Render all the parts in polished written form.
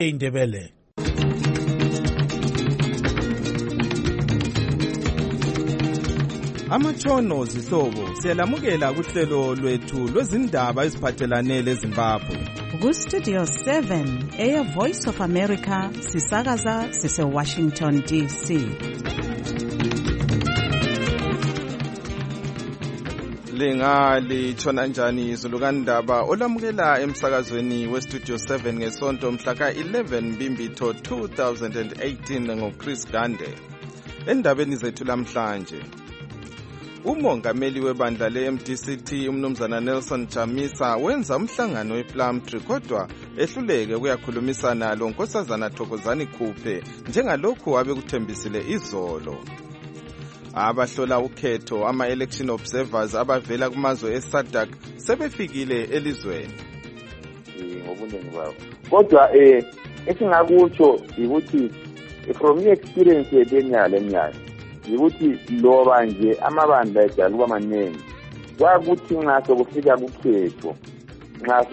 indebele. Amatshono zihlobo siyalamukela kuhlelo lwethu lwezindaba eziphathelane leZimbabwe. Ku-Studio 7 Air Voice of America sisakaza sise-Washington DC. Lingatshona njani izulu kandaba olamukela emsakazweni we-Studio 7 ngesonto mhla ka-11 Mbimbitho 2018 ngoChris Gande. Endabeni zethu lamhlanje, umongameli webandla le-MDCT umnumzana Nelson Chamisa wenza umhlangano ePlumtree kodwa ehluleke ukuyakhulumisana lo Nkosazana Thokozani Khuphe njengalokhu abekuthembisile izolo. Abahlola ukhetho ama-election observers abavela kumazwe eSADC sebefikile elizweni. Ngobuningi babo. Kodwa esingakutsho ukuthi from experience yebenyalo eminyaka ukuthi loba nje amabandla ejala kuba maningi kwakuthi nxa sokufika kukhetho nxa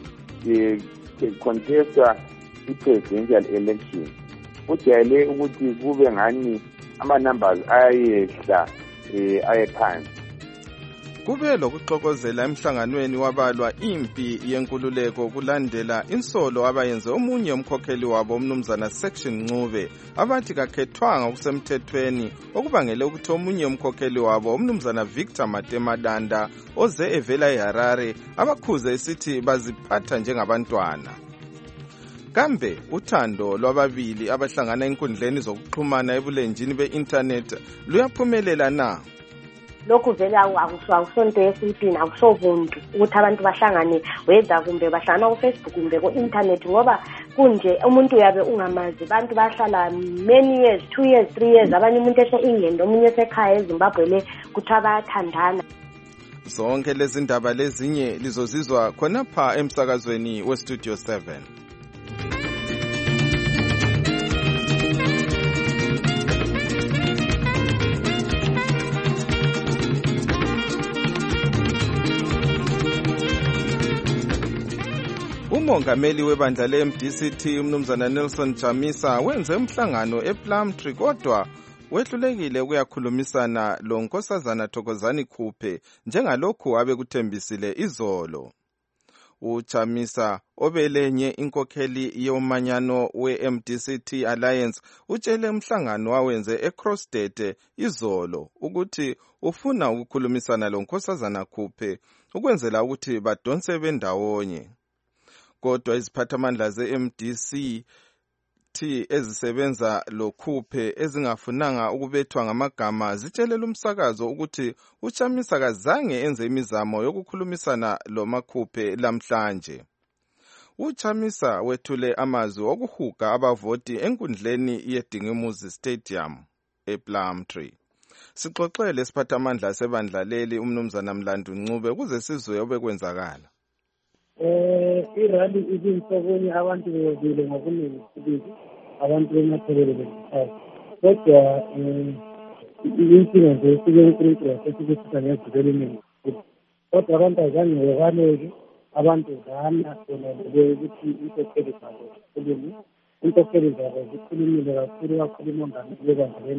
contesta i-presidential election kujayele ukuthi kube ngani ama-numbers ayehla ayephansi. Kube lokuxokozela emhlanganweni wabalwa impi yenkululeko kulandela insolo abayenze omunye umkhokheli wabo umnumzana Section Ncube abathi kakhethwanga kusemthethweni okubangele ukuthi omunye umkhokheli wabo umnumzana Victor Matemadanda oze evela eHarare abakhuze esithi baziphatha njengabantwana. Kambe uthando lwababili abahlangana enkundleni zokuxhumana ebulenjini be-internet luyaphumelela na? Lokhu vele awusonto esintwini awusovuntu ukuthi abantu bahlangane whether kumbe bahlangana ku-Facebook kumbe ku-internet ngoba kunje umuntu uyabe ungamazi abantu bahlala many years 2 years 3 years abanye umuntu ese-England omunye esekhaya eZimbabwe le kuthiwa bayathandana. Zonke lezi ndaba lezinye lizozizwa khonapha emsakazweni we-Studio 7. Umongameli webandla le-MDCT umnumzana Nelson Chamisa wenze umhlangano ePlumtree kodwa wehlulekile ukuyakhulumisana lo Nkosazana Thokozani Khuphe njengalokhu abekuthembisile izolo. UChamisa obelenye inkokheli yomanyano we-MDCT Alliance utshele umhlangano wawenze eCrossdete izolo ukuthi ufuna ukukhulumisana lo Nkosazana Khuphe ukwenzela ukuthi badonse bendawonye. Kodwa iziphathamandla ze-MDCT ezisebenza lo Khuphe ezingafunanga ukubethwa ngamagama zitshelela umsakazo ukuthi uChamisa kazange enze imizamo yokukhulumisana lo Makhuphe lamhlanje. UChamisa wethule amazwi okuhuga abavoti enkundleni yeDingimuzi Stadium ePlumtree. Sixoxele isiphathamandla sebandla leli umnumzana Mlandu Ncube kuze sizwe obekwenzakala. Irali izinhloboni abantu bebile ngobuningi sibili abantu bemathelele besithathu kodwa inkinga nje esikenkulunkulu yasesibusisa ngezibele eningi kodwa abantu azange bebaleke abantu zana ukuthi inkokheli zabo zikhulume inkokheli zabo zikhulumile kakhulu umongameli webandla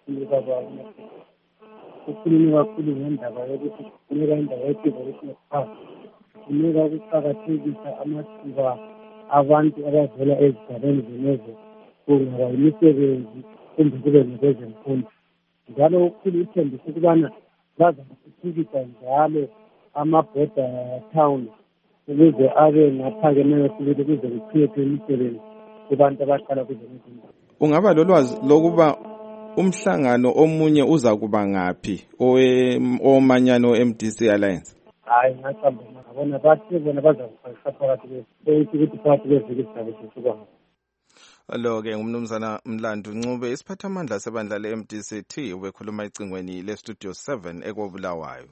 ukhulume kakhulu ngendaba yokuthi kufuneka indaba ye-devolution kunika ukuqakathekisa amathuba abantu abavela ezigabeni zenezo kungaba imisebenzi kumbe kube nokwezemfundo njalo ukhulu uthembisa ukubana bazathuthukisa njalo ama-border town ukuze abe ngaphakemeyo sibili ukuze kuchithwe imisebenzi kubantu abahlala kuzenezindawo. Ungaba lolwazi lokuba umhlangano omunye uza kuba ngaphi omanyano MDC Alliance? Hayi ngaqamba ngabona bathi bona bazakufaka phakathi ukuthi phakathi kweviki sisuka. Lo-ke ngumnumzana Mlandu Ncube isiphathamandla sebandla le-MDCT ubekhuluma ecingweni le-Studio 7 ekobulawayo.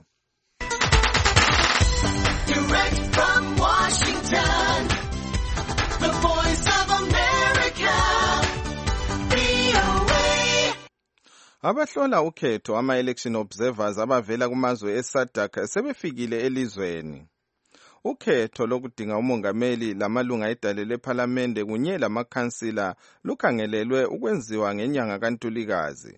Direct from Washington, the voice of America, VOA. Abahlola ukhetho ama-election observers abavela kumazwe eSADC sebefikile elizweni. ukhetho lokudinga umongameli lamalunga edale lephalamende kunye lamakhansila lukhangelelwe ukwenziwa ngenyanga kaNtulikazi.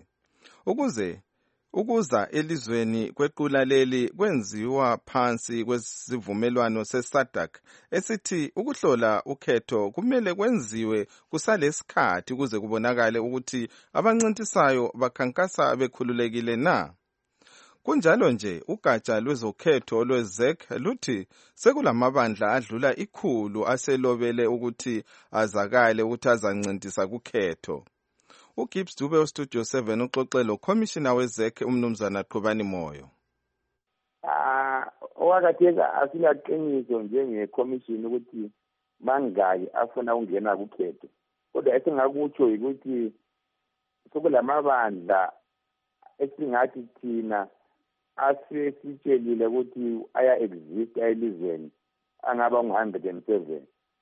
Ukuza elizweni kwequla leli kwenziwa phansi kwesivumelwano se-SADC esithi ukuhlola ukhetho kumele kwenziwe kusalesikhathi ukuze kubonakale ukuthi abancintisayo bakhankasa bekhululekile na. Kunjalo nje ugatsha lwezokhetho lwe-ZEC luthi sekulamabandla adlula 100 aselobele ukuthi azakale ukuthi azancintisa kukhetho. uGibbs Dube weStudio 7 uxoxe lo-Commissioner we-ZEC umnumzana Qhubani Moyo. Owakatheka asilaqiniso njenge-commission ukuthi mangaki afuna ukungena kukhetho. Kodwa esingakutsho ukuthi sokulamabandla esingathi thina asesitshelile ukuthi aya-exist elizweni angaba ngu-107.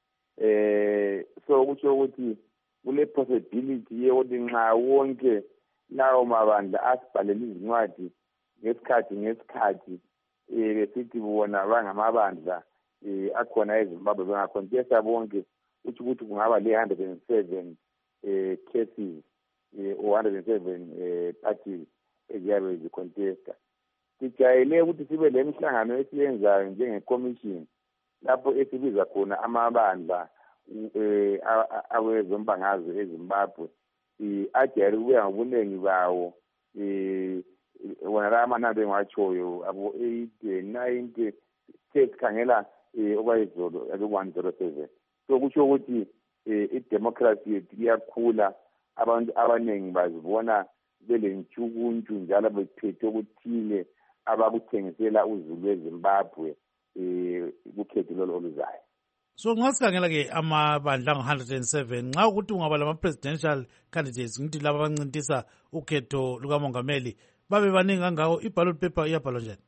So kutsho ukuthi kule possibility yokuthi nxa wonke lawo mabandla asibhalela izincwadi ngesikhathi besithi bona bangamabandla akhona eZimbabwe bengacontesta bonke uthi ukuthi kungaba le-107 cases or 107 parties eziyabe zicontesta. Sijayele ukuthi sibe le mihlangano esiyenzayo njenge-commission lapho esibiza khona amabandla awezombangazwe eZimbabwe ajayele ukubuya ngobunengi bawo wona la amanani engiwatshoyo abo 80 90 sesikhangela okwayizolo abe-107. So kutsho ukuthi idemocracy yethu iyakhula, abantu abaningi bazibona belentshukuntshu njalo bephethe okuthile abakuthengisela uzulu weZimbabwe kukhetho lolo oluzayo. So nxa sikhangela-ke amabandla angu-107 nxa ukuthi ungaba lama-presidential candidates ngithi laba abancintisa ukhetho lukamongameli babe baningi kangako, i-ballot paper iyabhalwa njani?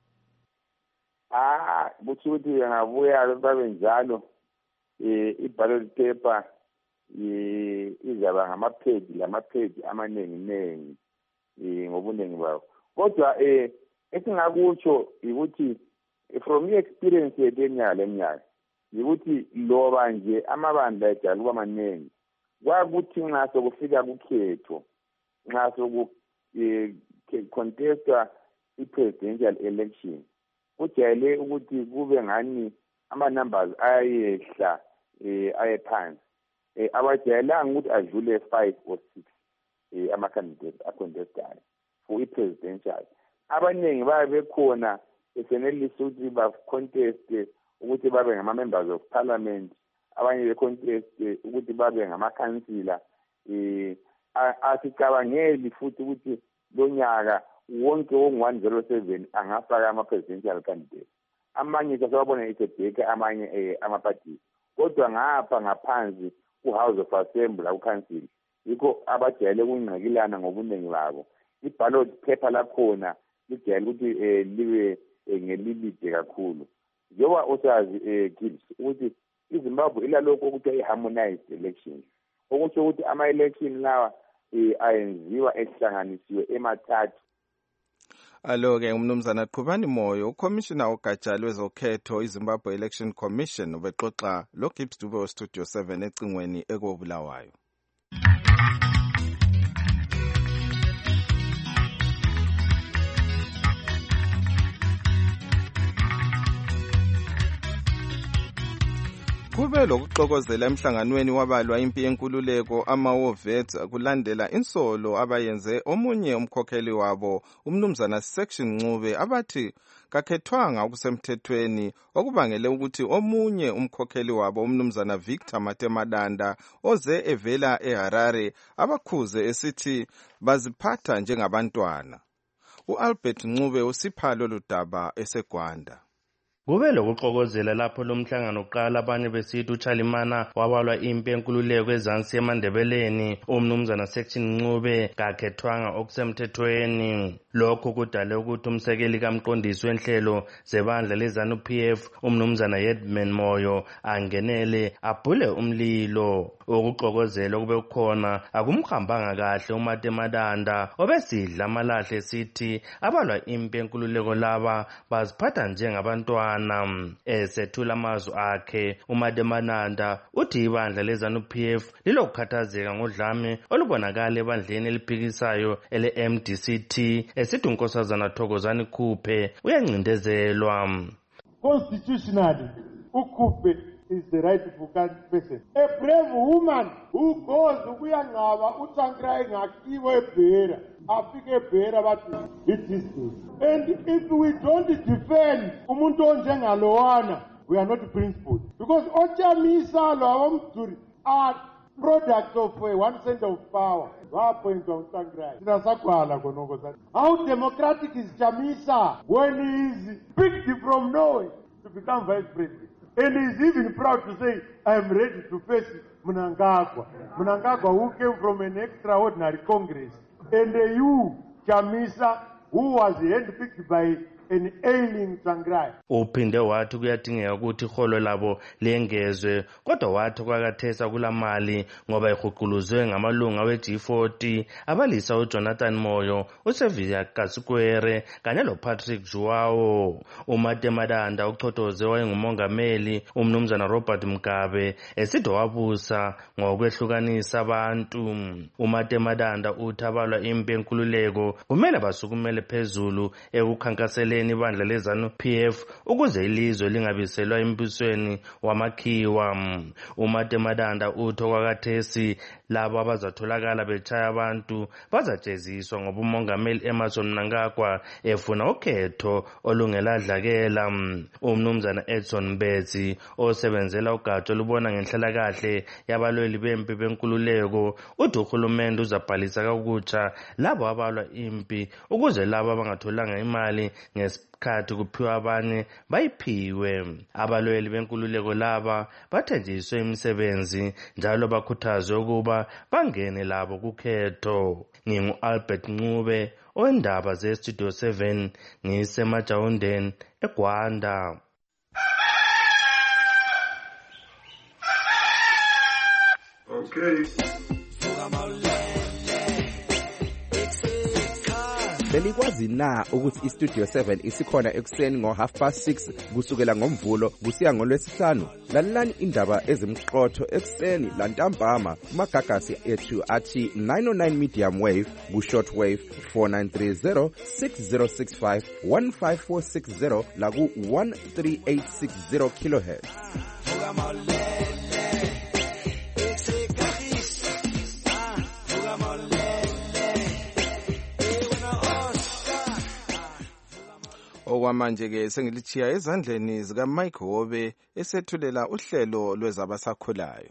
Kutsho ukuthi bengabuya babe njalo i-ballot paper izaba ngamapheji amanengi ngobunengi bawo. Kodwa esingakutsho ukuthi from i-experience yethu eminyaka yikuthi loba nje amabandla ejala kuba maningi kwakuthi nxa sokufika kukhetho, nxa contesta i-presidential election kujayele ukuthi kube ngani ama-numbers ayehla ayephansi. Abajayelanga ukuthi adlule 5 or 6 ama-candidates acontestayo for i-presidential. Abaningi babe bekhona esenelisa ukuthi baconteste ukuthi babe ngama-members of parliament, abanye beconteste ukuthi babe ngamakhansila. Asicabangeli futhi ukuthi lo nyaka wonke ongu-107 angafaka ama-presidential candidates. Amanye sasababona eSebheka, amanye ama-parties. Kodwa ngapha ngaphansi ku-House of Assembly ku-council yikho abajayele ukungqikilana ngobunengi babo. I-ballot paper lakhona lijayele ukuthi libe ngelilide kakhulu. Njengoba usazi Gibbs ukuthi iZimbabwe ilalokho ukuthi i-harmonized elections, okusho ukuthi ama-election lawa ayenziwa ehlanganisiwe emathathu. Alo-ke umnumzana Qhubani Moyo, uCommissioner ogatsha lwezokhetho iZimbabwe Election Commission, ubexoxa loGibbs Dube weStudio 7 ecingweni ekobulawayo. Kube lokuxokozela emhlanganweni wabalwa impi yenkululeko ama-Wovets kulandela insolo abayenze omunye umkhokheli wabo umnumzana Section Ncube abathi kakhethwanga okusemthethweni okubangele ukuthi omunye umkhokheli wabo umnumzana Victor Matemadanda oze evela eHarare abakhuze esithi baziphatha njengabantwana. uAlbert Ncube usipha lolu daba eseGwanda. Kube lokuxokozela lapho lomhlangano uqala abanye besithi uChalimana wabalwa impi yenkululeko ezansi eMandebeleni, umnumzana Section Ncube kakhethwanga okusemthethweni. Lokho kudale ukuthi umsekeli kamqondisi wenhlelo zebandla leZANU-PF umnumzana Edmund Moyo angenele abhule umlilo. Ukuxokozela kube khona akumhambanga kahle uMatemadanda obesidla amalahle sithi abalwa impi yenkululeko laba baziphatha njengabantwana. Esethula amazwi akhe uMatemadanda uthi ibandla leZANU-PF lilokukhathazeka ngodlame olubonakala ebandleni eliphikisayo ele-MDCT esithi uNkosazana Thokozani Khuphe uyancindezelwa. Constitutionally, uKhuphe is the rightful person. A brave woman who goes ukuyangaba uTsankrai ngakiwe ebhera afike ebhera bathi it is good. And if we don't defend umuntu onjengalowana, we are not principled, because ochamisa lo abamduri are products of 1 cent of power. How democratic is Chamisa when he is picked from nowhere to become vice president? And he is even proud to say, I am ready to face Mnangagwa. Mnangagwa, who came from an extraordinary Congress. And you, Chamisa, who was handpicked by an ailing Tsangrai. Uphinde wathi kuyadingeka ukuthi iholo labo lengezwe, kodwa wathi kwakathesa kulamali ngoba ihuquluzwe ngamalunga we-G40 abalisa uJonathan Moyo, uSevia Kasikwere kanye loPatrick Juwao. uMatemadanda uchothoze wayengumongameli umnumzana Robert Mugabe esithi wabusa ngokwehlukanisa abantu. uMatemadanda uthi abalwa impi yenkululeko kumele basukumele phezulu ekukhankasela ibandla leZANU-PF ukuze ilizwe lingabiselwa embusweni wamakhiwa. uMatemadanda uthi okwakathesi labo abazatholakala betshaya abantu bazajeziswa ngoba umongameli Emmerson Mnangagwa efuna ukhetho olungeladlakela. umnumzana Edson Mbezi osebenzela ugatsha olubona ngenhlalakahle yabalweli bempi benkululeko uthi uhulumende uzabhalisa kakutsha labo abalwa impi ukuze labo abangatholanga imali ngesikhathi kuphiwa abanye bayiphiwe. Abalweli benkululeko laba bathenjiswe imisebenzi njalo bakhuthazwe ukuba bangene labo kukhetho. Ngingu-Albert Ncube ondaba ze-Studio 7 ngisemajawundeni eGwanda. Okay. Belikwazi na ukuthi iStudio 7 isikhona ekuseni ngo6:30 kusukela ngomvulo kusiya ngolwesihlanu? Lalelani indaba ezimqotho ekuseni lantambama kumagagasi ethu athi 909 medium wave ku-short wave 4930 6065 15460 la ku-13860 kilohertz. Okwamanje-ke sengilithiya ezandleni zikaMike Hobe esethulela uhlelo lwezabasakhulayo.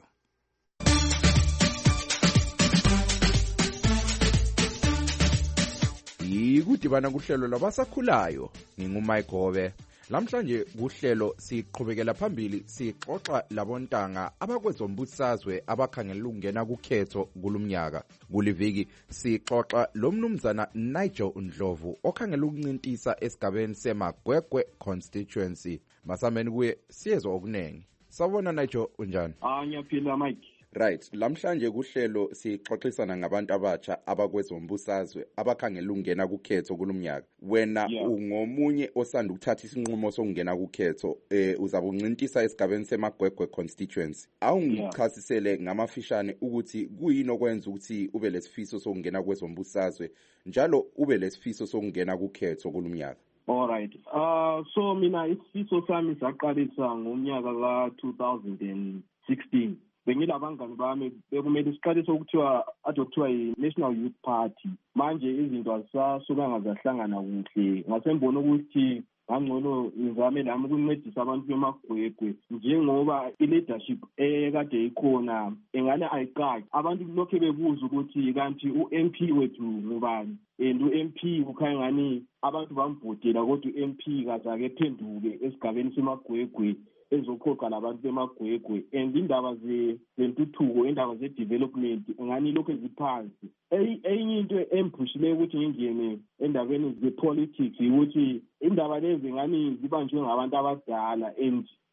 Yikudibana kuhlelo lwabasakhulayo, nginguMike Hobe. Lamhlanje kuhlelo siqhubekela phambili sixoxa labontanga abakwezombusazwe abakhangelela ukungena kukhetho kulumnyaka. Kuliviki sixoxa lomnumzana Nigel Ndlovu okhangelela ukuncintisa esigabeni seMagwegwe constituency. Masameni kuye siyezwa okunengi. Sawubona Nigel, unjani? Ngiyaphila Mike. Right, lamhlanje kuhlelo sixoxisana ngabantu abatsha abakwezombusazwe abakhangela ukungena kukhetho kulumnyaka. Wena ungomunye osanda ukuthatha isinqumo sokungena kukhetho, uzaba uncintisa esigabeni seMagwegwe constituency. Awungichasisele ngamafishane ukuthi kuyini okwenza ukuthi ube lesifiso sokungena kwezombusazwe njalo ube lesifiso sokungena kukhetho kulumnyaka. All right. So mina isifiso sami saqalisa ngomnyaka ka-2016. Bengilabangani bami bekumele siqalise ukuthiwa yi-National Youth Party. Manje izinto azisasukanga zahlangana kuhle. Ngasembona ukuthi ngangcono ngizame nami ukuncedisa abantu bemagwegwe njengoba i-leadership ekade ikhona engane ayiqali. Abantu lokho bebuza ukuthi kanti u-MP wethu ngubani? And u-MP kukhanya ngani abantu bamvotela kodwa u-MP kazake phenduke esigabeni semagwegwe ezokhokha labantu bemagwegwe. And indaba zentuthuko, indaba ze-development ngani lokho eziphansi. Enye into emphushileyo ukuthi ngingene endabeni ze-politics ukuthi indaba lezi ngani zibanjwe ngabantu abadala and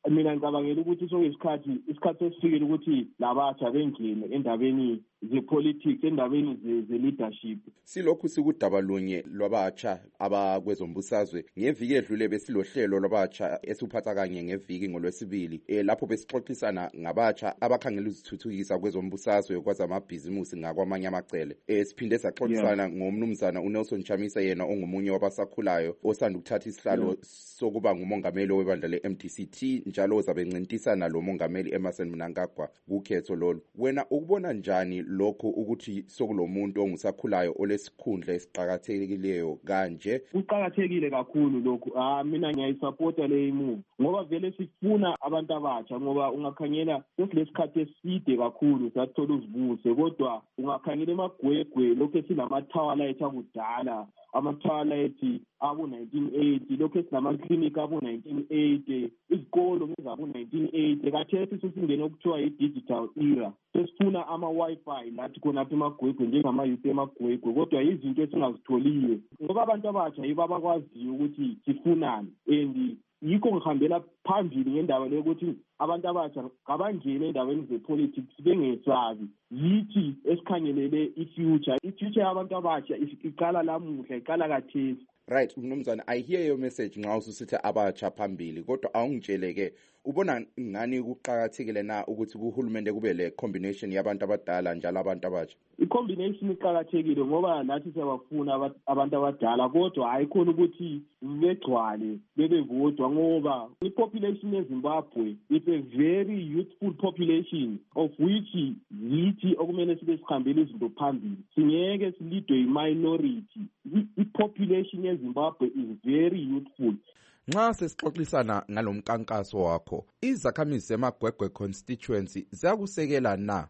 mina ngicabangela ukuthi sokuyisikhathi esifikile ukuthi labatsha bengene endabeni ze-politics, endabeni ze-leadership. Silokhu sikudaba lunye lwabatsha abakwezombusazwe ngeviki edlule besilohlelo lwabatsha esuphatha kanye ngeviki ngolwesibili lapho besixoxisana ngabatsha abakhangela ukuzithuthukisa kwezombusazwe kwazamabhizimusi ngakwamanye amacele. Siphinde saxoxisana ngomnumzana uNelson Chamisa, yena ongumunye wabasakhulayo osanda ukuthatha isihlalo sokuba ngumongameli webandla le-MDC-T, njalo ozabe encintisana lo mongameli Emmerson Mnangagwa kukhetho lolu. Wena ukubona njani lokho ukuthi sokulomuntu ongusakhulayo olesikhundla esiqhakathekileyo kanje? Kuqhakathekile kakhulu lokho. Mina ngiyayisupporta le move ngoba vele sifuna abantu abatsha, ngoba ungakhangela sesilesikhathi eside kakhulu sathola uzibuse, kodwa ungakhangela emagwegwe lokho esinama-tower akudala, ama-tower abo-1980, lokho esinamaklinikhi abo-1980, izikolo ngezabo-1980. Khathesi sesingene okuthiwa i-digital era, sesifuna ama-Wi-Fi lathi khonapha emagwegwe njengama-youth emagwegwe, kodwa izinto esingazitholiyo ngoba abantu abatsha yibo abakwaziyo ukuthi sifunani. And yikho ngihambela phambili ngendaba leyokuthi abantu abatsha kabangene endaweni ze-politics bengesabi. Yithi esikhangelele i-future yabantu abatsha iqala lamuhla, iqala khathesi. Right, mnumzana, I hear your message nxa ususithi abatsha phambili, kodwa awungitsheleke ubona ngani kuqhakathekile na ukuthi kuhulumende kube le combination yabantu abadala njalo abantu abatsha? I-combination iqhakathekile ngoba nathi siyabafuna abantu abadala, kodwa hayikhona ukuthi begcwale bebevodwa, ngoba i-population yeZimbabwe is a very youthful population of which yithi okumele sibe sihambele izinto phambili. Singeke silidwe i-minority. I-population yeZimbabwe is very youthful. Nxa sesixoxisana ngalomkankaso wakho, izakhamizi zemagwegwe constituency ziyakusekela na?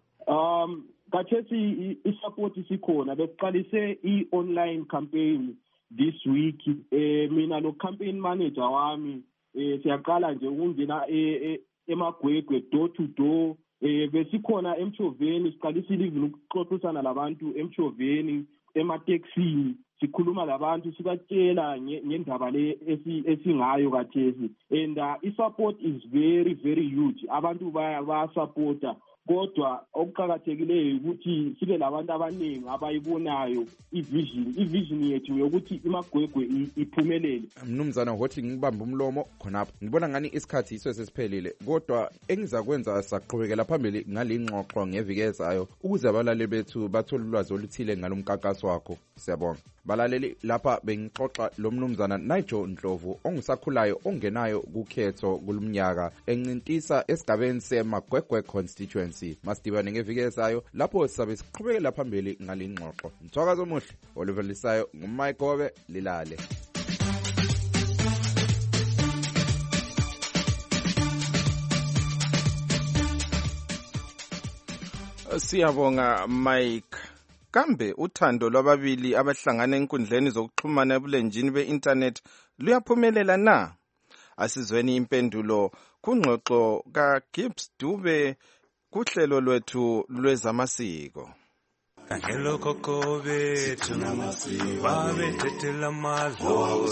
Khathesi i-support isikhona. Besiqalise i-online campaign this week. Mina lo campaign manager wami siyaqala nje ukungena emagwegwe door to door. Besikhona eMchoveni, siqalisile even ukuxoxisana labantu eMchoveni, emateksini, sikhuluma labantu sibatshela ngendaba le esingayo khathesi. And i-support is very very huge. Abantu bayasupporta, kodwa okuqhakathekileyo ukuthi sibe labantu abaningi abayibonayo i-vision yethu yokuthi imagwegwe iphumelele. Mnumzana hothi ngibamba umlomo khonapho, ngibona ngani isikhathi iso sesiphelile, kodwa engizakwenza saqhubekela phambili ngale ngxoxo ngeviki ezayo ukuze abalaleli bethu bathole ulwazi oluthile ngalomkankaso wakho. Siyabonga balaleli, lapha bengixoxa lo mnumzana Nigel Ndlovu ongusakhulayo ongenayo kukhetho kulumnyaka encintisa esigabeni semagwegwe constituency. Masidibane ngeviki ezayo lapho sizabe siqhubekela phambili ngale ngxoxo. Mthwakazo omuhle oluvelisayo nguMike Gobe, lilale. Siyabonga Mike. Kambe uthando lwababili abahlangana enkundleni zokuxhumana ebulenjini be-internet luyaphumelela na? Asizweni impendulo kungxoxo kaGibbs Dube kuhlelo lwethu lwezamasiko. Kangelo koko bethu babethethela amadlo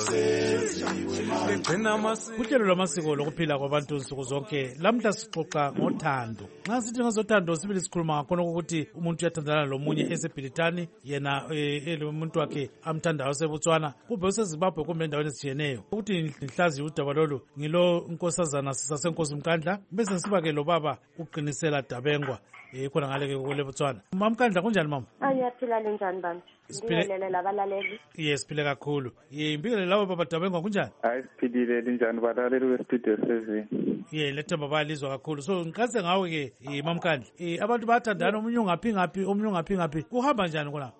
uhlelo lwamasiko lokuphila kwabantu nsuku zonke. Lamhla sixoxa ngothando. Nxa sithi ngazothando sibili sikhuluma ngakhona ukuthi umuntu uyathandana lomunye esebhilitani, yena umuntu wakhe amthandayo seBotswana, kumbe useZimbabwe, kumbe endaweni ezitshiyeneyo. Ukuthi ngihlazi udaba lolu ngilo nkosazana sasenkosi Mkandla, bese siba-ke lo baba uqinisela Dabengwa khona ngale kule Botswana. Mama Mkandla kunjani mama? Ngiyaphila linjani bantu? Ngibingelele labalaleli. Yes, siphile kakhulu. Ngibingelele labo baba Dabengwa kunjani? Hayi siphilile linjani balaleli we-Studio 7? Lethemba bayalizwa kakhulu. So ngikase ngawe ke Mama Mkandla, abantu bayathandana, omunye ungaphi ngaphi, omunye ungaphi ngaphi. Kuhamba njani khona?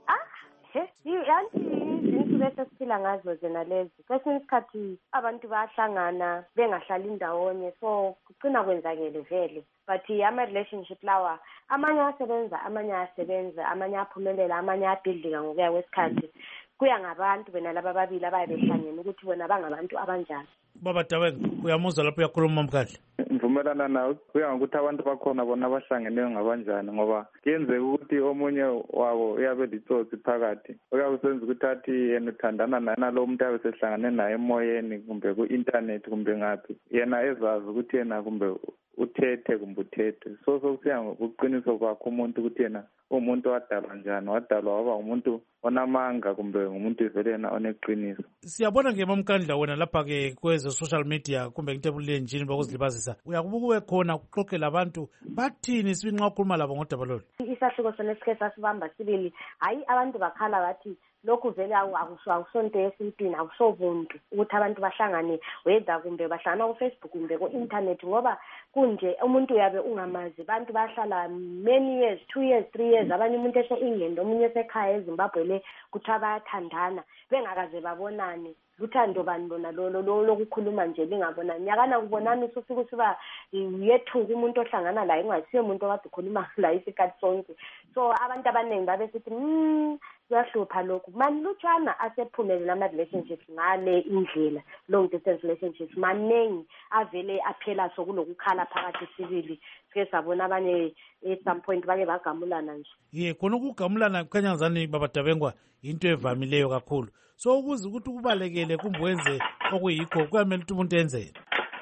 Izinto bese siphila ngazo zena lezi. Kwesinye isikhathi abantu bayahlangana bengahlali ndawonye, so kugcina kwenzakele vele. But ama-relationship lawa amanye asebenza, amanye asebenza, amanye aphumelela, amanye abhidlika ngokuya kwesikhathi. Kuya ngabantu bena laba babili abaye behlangene ukuthi bona bangabantu abanjani. Baba Tabenga, uyamuzwa lapho uyakhuluma Mkhandla. Ngivumelana nawe kuya ngokuthi abantu bakhona bona abahlangeneyo ngabanjani ngoba kuyenzeka ukuthi omunye wabo uyabe litsotsi phakathi uyabe usenza ukuthi athi yena uthandana naye nalo muntu abe sehlangane naye emoyeni kumbe ku-internet kumbe ngaphi yena ezazi ukuthi yena kumbe uthethe kumbe uthethe so sokusiya ngokuqiniso kwakho umuntu ukuthi yena umuntu wadalwa njani wadalwa waba umuntu onamanga kumbe umuntu vele yena oneqiniso. Siyabona ke Mkhandla wena lapha ke kweze social media kumbe kutebule enjini bakuzilibazisa uyakubuka ube khona kuxoxela abantu bathini sibili nxa ukhuluma labo ngodaba lolu. Isahluko sona esikhe sasibamba sibili hayi abantu bakhala bathi lokhu vele awusonto esintwini awusobuntu ukuthi abantu bahlangane whether kumbe bahlangana ku-Facebook kumbe ku-internet ngoba kunje umuntu uyabe ungamazi abantu bahlala many years 2 years 3 years abanye umuntu ese-England omunye esekhaya eZimbabwe le kuthiwa bayathandana bengakaze babonane luthando bani lona lokukhuluma nje lingabonani nyakana kubonani usufika usiba yethuka umuntu ohlangana laye ungasiyo umuntu okade ukhuluma laye isikhathi sonke so abantu abaningi babesithi kuyahlupha lokhu mani lutshwana asephumelele ama-relationships ngale indlela long distance relationships maningi avele aphela sokulokukhala phakathi sibili sike sabona abanye at some point bake bagamulana nje khona ukugamulana kukhanya ngazani Baba Tabengwa into evamileyo kakhulu so ukuze ukuthi kubalekele kumbe wenze okuyikho kuyamele ukuthi umuntu enzele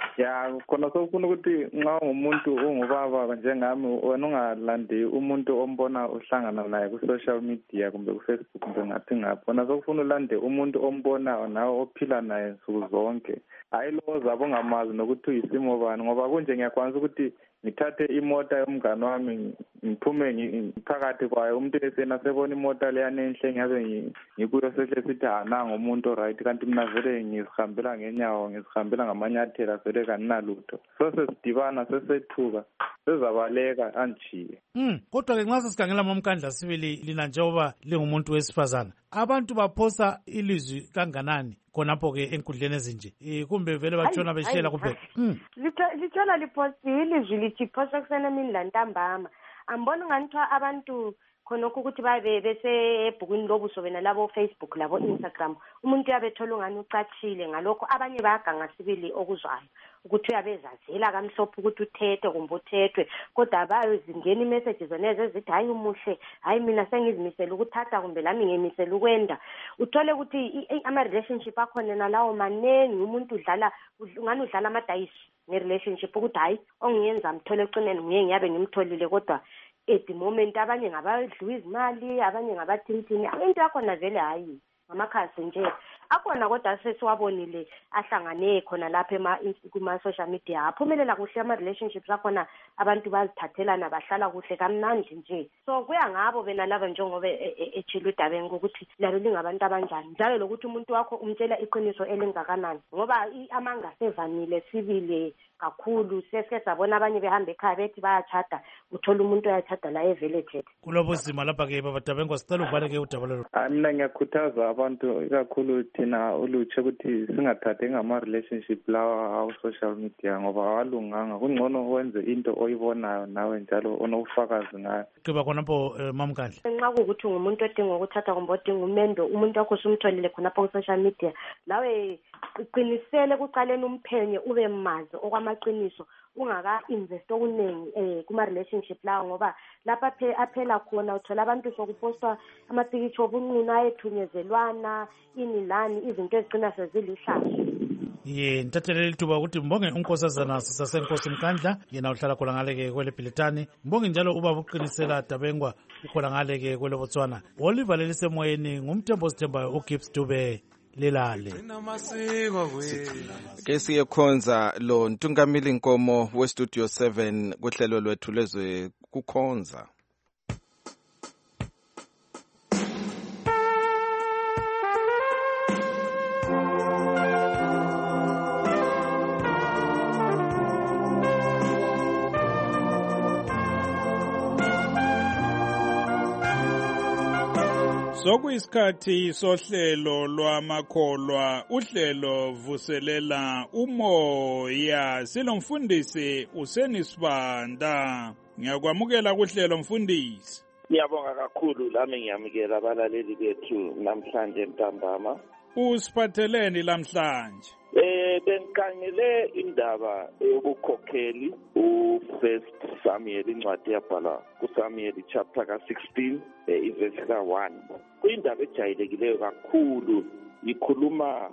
ya khona sokufuna ukuthi nxa umuntu ungubaba njengami wena ungalandi umuntu ombona uhlangana naye ku-social media kumbe ku-Facebook kumbe ngaphi ngaphi wona sokufuna ulande umuntu ombona nawe ophila naye nsuku zonke hayi lo zabe ungamazi nokuthi uyisimo bani ngoba kunje ngiyakwanisa ukuthi ngithathe imota yomngane wami ngiphume phakathi kwayo umuntu esena sebona imota leyana enhle ngiyabe ngikuyo sehle sithi nangu umuntu right kanti mina vele ngizihambela ngenyawo ngizihambela ngamanyathela vele kaninalutho so sesidibana sesethuka sezabaleka anjiye. Kodwa-ke nxa sesikhangela Mkhandla sibili lina njengoba lingumuntu wesifazana abantu baphosa ilizwi kanganani khonapho-ke enkundleni ezinje kumbe vele batshona beshela kuphela litshona liphosti ilizwi lithi phosa kusena mini lantambama ambona nganithiwa abantu khonokho ukuthi babe besebhukwini lobuso bena labo Facebook labo Instagram umuntu uyabethola ungani ucatshile ngalokho abanye bayaganga sibili okuzwayo ukuthi uyabezazela kamhlophe ukuthi uthethe kumbe uthethwe kodwa bayozingena i-messages zoneze ezithi hayi umuhle hayi mina sengizimisela ukuthatha kumbe lami ngemisela ukwenda uthole ukuthi ama-relationship akhona nalawo manengi umuntu ungani udlala amadayisi nge-relationship ukuthi hayi ongiyenza mthole ecineni ngiye ngiyabe ngimtholile kodwa at the moment abanye ngabadliwa izimali abanye ngabathintini into yakhona vele hayi ngamakhasi nje akhona kodwa sesiwabonile ahlangane khona lapha kuma-social media aphumelela kuhle ama-relationships akhona abantu bazithathelana bahlala kuhle kamnandi nje so kuya ngabo bena laba njengoba etshilo uDabenga ukuthi labe lingabantu abanjani njalo lokuthi umuntu wakho umtshela iqiniso elingakanani ngoba amanga sevamile sibile kakhulu sesike sabona abanye behamba ekhaya bethi bayachata uthola umuntu uyachata la eveleted kulobuzima lapha-ke Baba Tabengwa sicela uvaleke udaba lolu. Mina ngiyakhuthaza abantu ikakhulu thina ulutsha ukuthi singathathi ngama-relationship lawa awu-social media ngoba awalunganga kungcono wenze into oyibonayo nawe njalo onobufakazi ngayo. Qiba khonapho Mkhandla nxa kuwukuthi ungumuntu odinga ukuthatha kumbe odinga umendo umuntu wakho usumtholile khonapho ku-social media lawe qinisele kuqaleni umphenye ube mazi okwamaqiniso ungaka-invest okuningi kuma-relationship lawo ngoba lapha aphela khona uthola abantu sokupostwa amapikitsho obunqunu ayethunyezelwana ini lani izinto ezigcina sezilihlazo. Ngithathelele ithuba ukuthi mbonge unkosazana sasenkosi Mkhandla yena uhlala khona ngale-ke kwele Bhilitani mbonge njalo ubaba uqinisela Tabengwa ukhona ngale-ke kwele Botswana Oliver lelisemoyeni ngumthembo sithembayo uGibbs Dube lelale ke siyekhonza lo Ntungamili Nkomo westudio 7 kuhlelo lwethu lezwe kukhonza. Sokuyisikhathi sohlelo lwamakholwa uhlelo vuselela umoya silomfundisi usenisibanda ngiyakwamukela kuhlelo mfundisi. Ngiyabonga kakhulu lami ngiyamukela abalaleli bethu namhlanje ntambama. usiphatheleni lamhlanje? Bengikhangele indaba yobukhokheli u-First Samuel, incwadi yabhalwa kuSamuel chapter ka-16 ivesi ka-1. Kuyindaba ejayilekileyo kakhulu, ikhuluma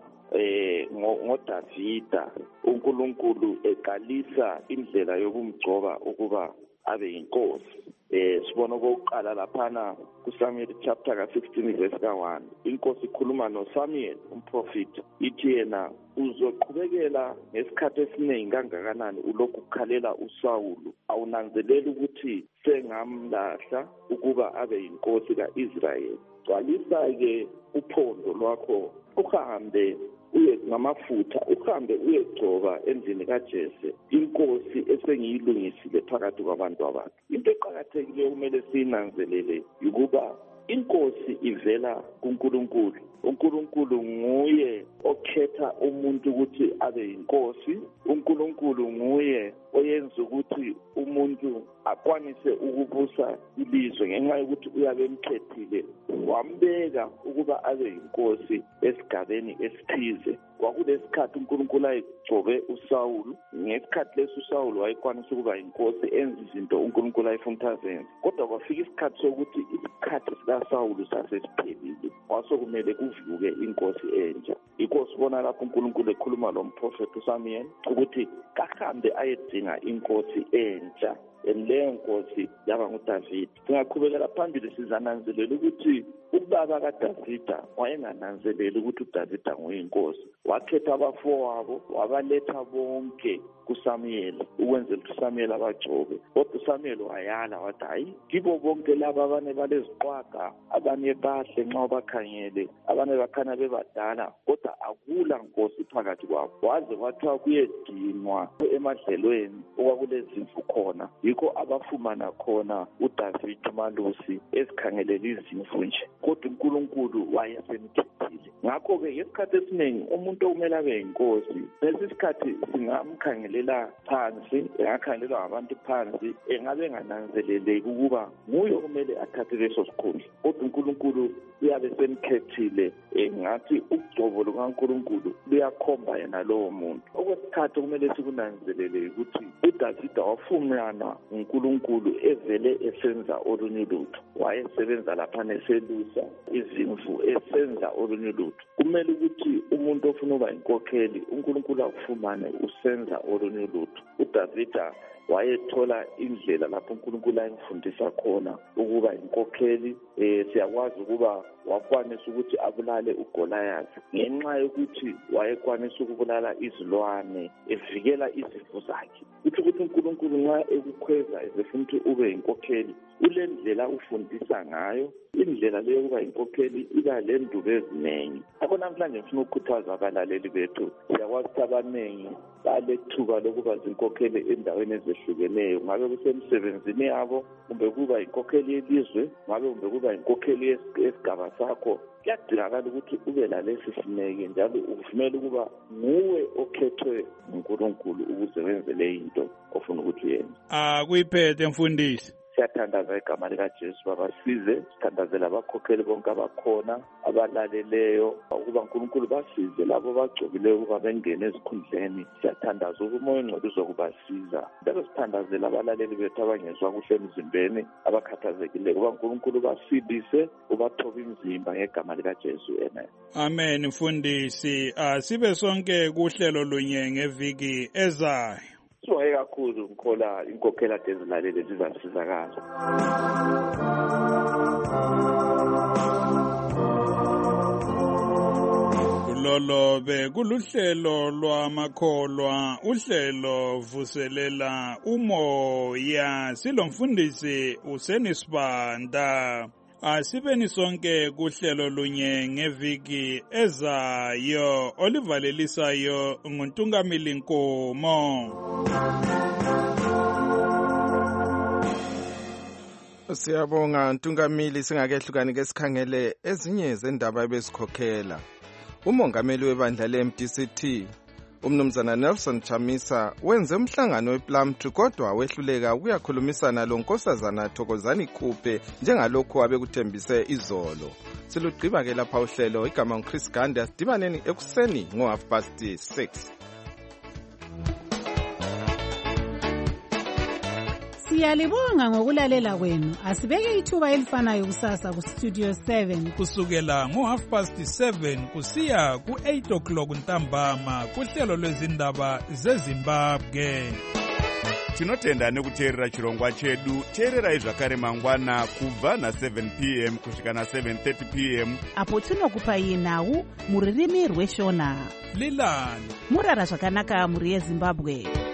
ngoDavida, uNkulunkulu eqalisa indlela yokumgcoba ukuba abe yinkosi. Sibona okokuqala laphana kuSamuel chapter ka-16 verse ka-1, inkosi ikhuluma noSamuel umprofeti, ithi yena uzoqhubekela ngesikhathi esiningi kangakanani ulokhu ukhalela uSawulu, awunanzeleli ukuthi sengamlahla ukuba abe yinkosi ka-Israyeli. Gcwalisa-ke uphondo lwakho, uhambe uye ngamafutha, uhambe uyegcoba endlini kaJese, inkosi esengiyilungisile phakathi kwabantu abantu. Into eqakathekileyo kumele siyinanzelele ukuba inkosi ivela kuNkulunkulu. uNkulunkulu nguye okhetha umuntu ukuthi abe yinkosi. uNkulunkulu nguye oyenza ukuthi umuntu akwanise ukubusa ilizwe ngenxa yokuthi uyabe emkhethile, wambeka ukuba abe yinkosi esigabeni esithize. Kwakulesikhathi uNkulunkulu ayegcobe uSawulu, ngesikhathi leso uSawulu wayekwanisa ukuba yinkosi enza izinto uNkulunkulu ayefuna azenze. Kodwa kwafika isikhathi sokuthi isikhathi sikaSawulu sasesiphelile, kwasokumele kuvuke inkosi entsha. Yikho sibona lapho uNkulunkulu ekhuluma lo mprofeti uSamuel ukuthi kahambe ayedinga inkosi entsha, leyo nkosi yaba nguDavida. Singaqhubekela phambili sizananzelela ukuthi ubaba kaDavida wayengananzeleli ukuthi uDavida nguyinkosi. Wakhetha abafowabo wabaletha bonke kuSamuel ukwenzela ukuthi uSamuel abagcobe. Kodwa uSamuel wayala wathi hayi, kibo bonke laba abane baleziqwaga, abanye bahle nxa bakhangele, abanye bakhanya bebadala, kodwa akula nkosi phakathi kwabo. Waze kwathiwa kuyedinwa emadlelweni okwakulezimvu khona, yikho abafumana khona uDavida umalusi ezikhangelela izimvu nje, kodwa uNkulunkulu wayesemkhethile. Ngakho-ke ngesikhathi esiningi umuntu okumele abe yinkosi, lesi sikhathi singamkhangelela phansi, engakhangelelwa ngabantu phansi, engabe engananzeleleki ukuba nguye okumele athathe leso sikhundla, kodwa uNkulunkulu uyabe semkhethile. Ngathi ugcobo lukaNkulunkulu luyakhomba yena lowo muntu. Okwesikhathi kumele sikunanzelele ukuthi uDavida wafumana uNkulunkulu evele esenza olunye lutho, wayesebenza laphana eselusa izimvu esenza olunye lutho. Kumele ukuthi umuntu ofuna ukuba inkokheli uNkulunkulu akufumane usenza olunye lutho. uDavida wayethola indlela lapho uNkulunkulu ayemfundisa khona ukuba inkokheli. Siyakwazi ukuba wakwanisa ukuthi abulale uGoliath ngenxa yokuthi wayekwanisa ukubulala izilwane evikela izifo zakhe. Kuthi ukuthi uNkulunkulu nxa ekukhweza ezefuna ukuthi ube inkokheli, ule ndlela ufundisa ngayo, indlela leyo yokuba inkokheli iba lendubo eziningi. Akho namhlanje ngifuna ukukhuthaza abalaleli bethu, siyakwazi ukuthi abaningi balethuba lokuba zinkokheli endaweni ezehlukeneyo, ngabe kusemsebenzini yabo, kumbe kuba inkokheli yelizwe, ngabe kumbe kuba inkokheli yesigaba sakho. Kuyadingakala ukuthi ube lalesi sineke njalo uvumele ukuba nguwe okhethwe uNkulunkulu ukuze wenze le into ofuna ukuthi uyenze. Kuyiphethe mfundisi. Siyathandaza igama likaJesu Baba, size sithandazela abakhokheli bonke abakhona abalaleleyo ukuba uNkulunkulu basize labo bagcobileyo ukuba bengene ezikhundleni. Siyathandaza ukuba umoya ongcwele uzokubasiza. Njalo sithandazela abalaleli bethu abangezwa kuhle emzimbeni, abakhathazekileyo ukuba uNkulunkulu basindise, ubathobe imizimba ngegama likaJesu. Amen. Amen mfundisi. Sibe sonke kuhlelo lunye ngeviki ezayo. Siwaye kakhulu ngikhola inkokheli ade zilalele zizasizakala. Kulolo bekuluhlelo lwamakholwa, uhlelo vuselela umoya. Silomfundisi uSenisibanda. Asibeni sonke kuhlelo lunye ngeviki ezayo, olivalelisayo nguNtungamili Nkomo. Siyabonga Ntungamili. Singakehlukani ke sikhangele ezinye zendaba ebesikhokhela. Umongameli webandla leMDCT uMnumzana Nelson Chamisa wenze umhlangano wePlumtree kodwa wehluleka ukuyakhulumisana lo Nkosazana Thokozani Khuphe njengalokho abekuthembise izolo. silugqiba-ke lapha uhlelo. Igama nguChris Gande. Asidibaneni ekuseni ngo6:30. Siyalibonga ngokulalela kwenu. Asibeke ithuba elifanayo kusasa kuStudio 7 kusukela ngo7:30 kusiya ku8 ntambama kuhlelo lwezindaba zeZimbabwe. Tinotenda nekuteerera chirongwa chedu. Teererai zvakare mangwana kubva na7 p.m. kusvika na7:30 p.m. apo tinokupai nhau muririmi rweshona. Lilani murara zvakanaka muri yeZimbabwe.